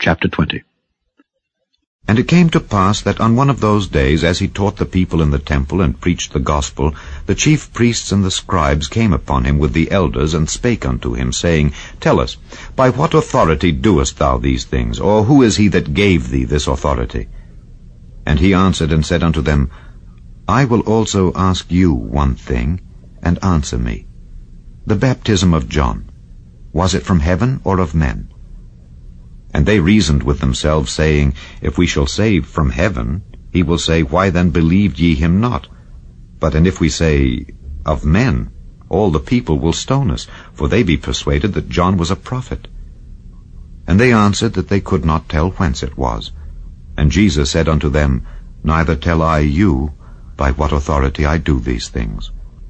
Chapter 20. And it came to pass that on one of those days, as he taught the people in the temple and preached the gospel, the chief priests and the scribes came upon him with the elders, and spake unto him, saying, Tell us, by what authority doest thou these things? Or who is he that gave thee this authority? And he answered and said unto them, I will also ask you one thing, and answer me. The baptism of John, was it from heaven or of men? And they reasoned with themselves, saying, If we shall say, From heaven, he will say, Why then believed ye him not? But and if we say, Of men, all the people will stone us, for they be persuaded that John was a prophet. And they answered that they could not tell whence it was. And Jesus said unto them, Neither tell I you by what authority I do these things.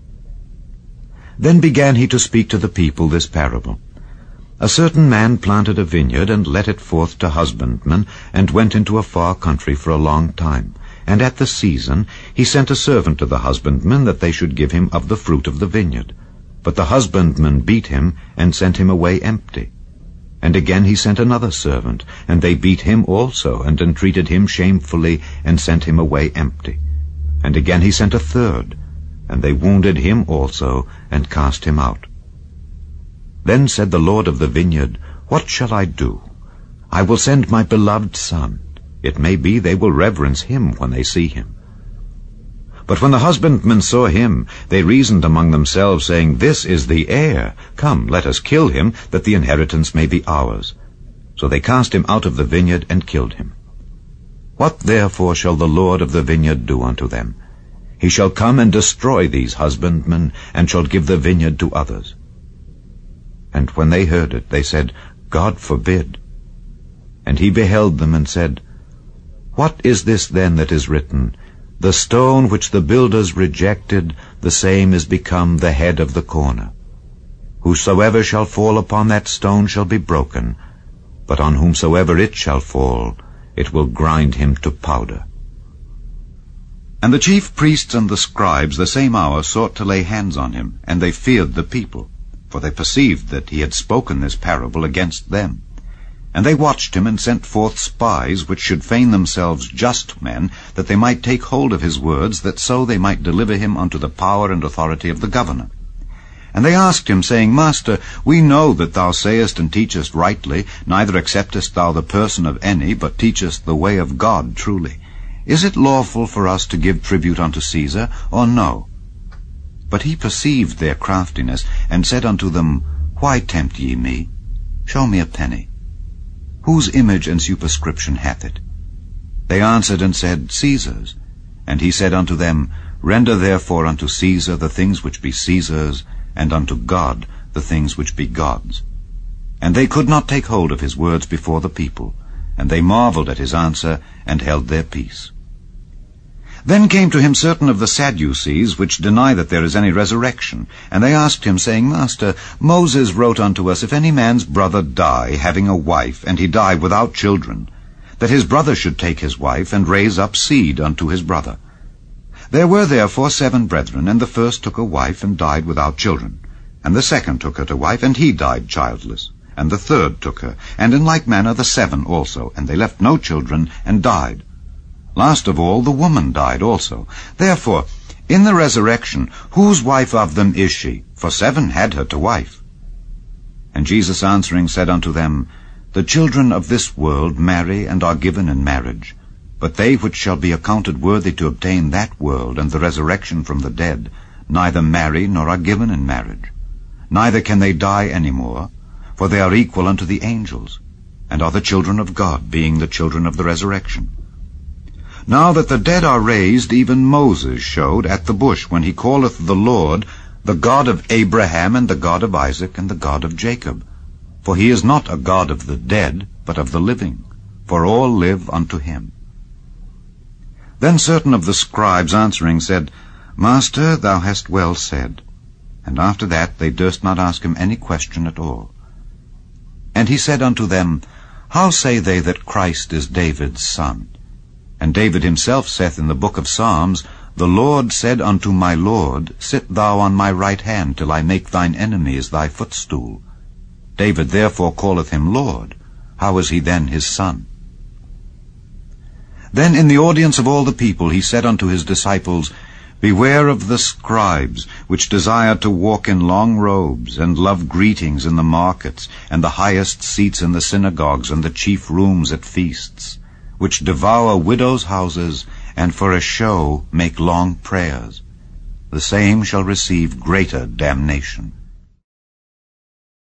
Then began he to speak to the people this parable. A certain man planted a vineyard, and let it forth to husbandmen, and went into a far country for a long time. And at the season he sent a servant to the husbandmen, that they should give him of the fruit of the vineyard. But the husbandmen beat him, and sent him away empty. And again he sent another servant, and they beat him also, and entreated him shamefully, and sent him away empty. And again he sent a third, and they wounded him also, and cast him out. Then said the Lord of the vineyard, What shall I do? I will send my beloved son. It may be they will reverence him when they see him. But when the husbandmen saw him, they reasoned among themselves, saying, This is the heir. Come, let us kill him, that the inheritance may be ours. So they cast him out of the vineyard, and killed him. What therefore shall the Lord of the vineyard do unto them? He shall come and destroy these husbandmen, and shall give the vineyard to others. And when they heard it, they said, God forbid. And he beheld them, and said, What is this then that is written? The stone which the builders rejected, the same is become the head of the corner. Whosoever shall fall upon that stone shall be broken, but on whomsoever it shall fall, it will grind him to powder. And the chief priests and the scribes the same hour sought to lay hands on him, and they feared the people, for they perceived that he had spoken this parable against them. And they watched him, and sent forth spies, which should feign themselves just men, that they might take hold of his words, that so they might deliver him unto the power and authority of the governor. And they asked him, saying, Master, we know that thou sayest and teachest rightly, neither acceptest thou the person of any, but teachest the way of God truly. Is it lawful for us to give tribute unto Caesar, or no? But he perceived their craftiness, and said unto them, Why tempt ye me? Show me a penny. Whose image and superscription hath it? They answered and said, Caesar's. And he said unto them, Render therefore unto Caesar the things which be Caesar's, and unto God the things which be God's. And they could not take hold of his words before the people, and they marveled at his answer, and held their peace. Then came to him certain of the Sadducees, which deny that there is any resurrection. And they asked him, saying, Master, Moses wrote unto us, If any man's brother die, having a wife, and he die without children, that his brother should take his wife, and raise up seed unto his brother. There were therefore 7 brethren, and the first took a wife, and died without children. And the second took her to wife, and he died childless. And the third took her, and in like manner the 7 also, and they left no children, and died. Last of all, the woman died also. Therefore, in the resurrection, whose wife of them is she? For 7 had her to wife. And Jesus answering said unto them, The children of this world marry, and are given in marriage. But they which shall be accounted worthy to obtain that world, and the resurrection from the dead, neither marry, nor are given in marriage. Neither can they die any more, for they are equal unto the angels, and are the children of God, being the children of the resurrection. Now that the dead are raised, even Moses showed at the bush, when he calleth the Lord, the God of Abraham, and the God of Isaac, and the God of Jacob. For he is not a God of the dead, but of the living, for all live unto him. Then certain of the scribes answering said, Master, thou hast well said. And after that they durst not ask him any question at all. And he said unto them, How say they that Christ is David's son? And David himself saith in the book of Psalms, The Lord said unto my Lord, Sit thou on my right hand, till I make thine enemies thy footstool. David therefore calleth him Lord. how is he then his son? Then in the audience of all the people he said unto his disciples, Beware of the scribes, which desire to walk in long robes, and love greetings in the markets, and the highest seats in the synagogues, and the chief rooms at feasts, which devour widows' houses, and for a show make long prayers. The same shall receive greater damnation.